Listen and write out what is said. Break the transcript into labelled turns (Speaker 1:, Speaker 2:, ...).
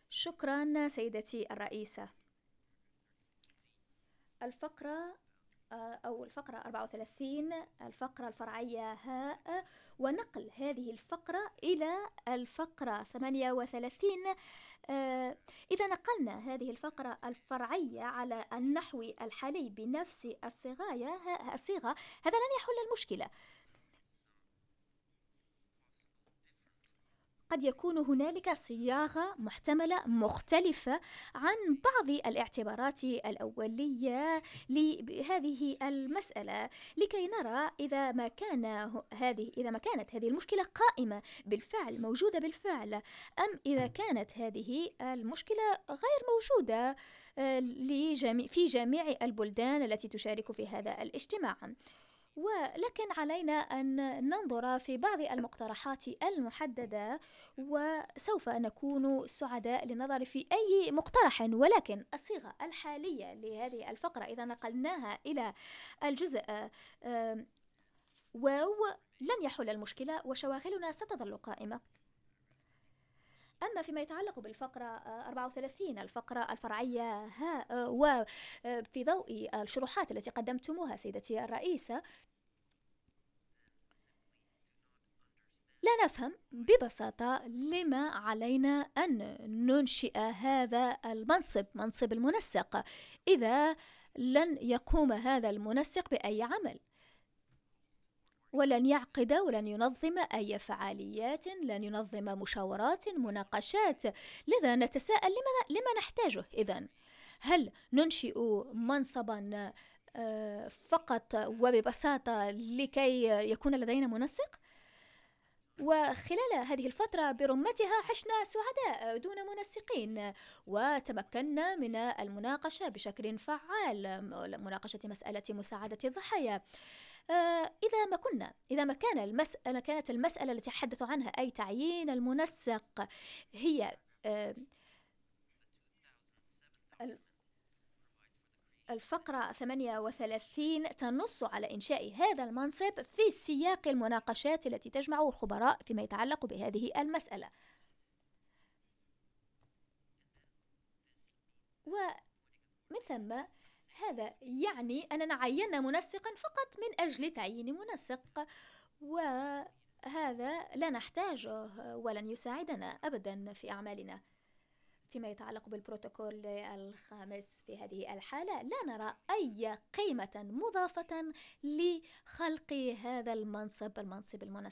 Speaker 1: شكرا سيدتي الرئيسة. الفقرة أو الفقرة 34، الفقرة الفرعية هاء، ونقل هذه الفقرة إلى الفقرة 38. إذا نقلنا هذه الفقرة الفرعية على النحو الحالي بنفس الصيغة، هذا لن يحل المشكلة. قد يكون هنالك صياغة محتملة مختلفة عن بعض الاعتبارات الأولية لهذه المسألة، لكي نرى إذا ما كانت هذه المشكلة قائمة بالفعل، موجودة بالفعل، أم إذا كانت هذه المشكلة غير موجودة في جميع البلدان التي تشارك في هذا الاجتماع. ولكن علينا أن ننظر في بعض المقترحات المحددة، وسوف نكون سعداء للنظر في أي مقترح. ولكن الصيغة الحالية لهذه الفقرة إذا نقلناها إلى الجزء واو لن يحل المشكلة، وشواغلنا ستظل قائمة. أما فيما يتعلق بالفقرة 34، الفقرة الفرعية ها، وفي ضوء الشروحات التي قدمتموها سيدتي الرئيسة، لا نفهم ببساطة لما علينا أن ننشئ هذا منصب المنسق، إذا لن يقوم هذا المنسق بأي عمل، ولن يعقد ولن ينظم أي فعاليات، لن ينظم مشاورات مناقشات. لذا نتساءل لما نحتاجه إذن؟ هل ننشئ منصبا فقط وببساطة لكي يكون لدينا منسق؟ وخلال هذه الفترة برمتها عشنا سعداء دون منسقين، وتمكنا من المناقشة بشكل فعال، مناقشة مسألة مساعدة الضحايا. كانت المسألة التي تحدث عنها أي تعيين المنسق هي الفقرة 38 تنص على إنشاء هذا المنصب في سياق المناقشات التي تجمع الخبراء فيما يتعلق بهذه المسألة. ومن ثم هذا يعني أننا عينا منسقا فقط من أجل تعيين منسق، وهذا لا نحتاجه ولن يساعدنا أبدا في أعمالنا. فيما يتعلق بالبروتوكول الخامس، في هذه الحالة لا نرى أي قيمة مضافة لخلق هذا المنصب المنسق.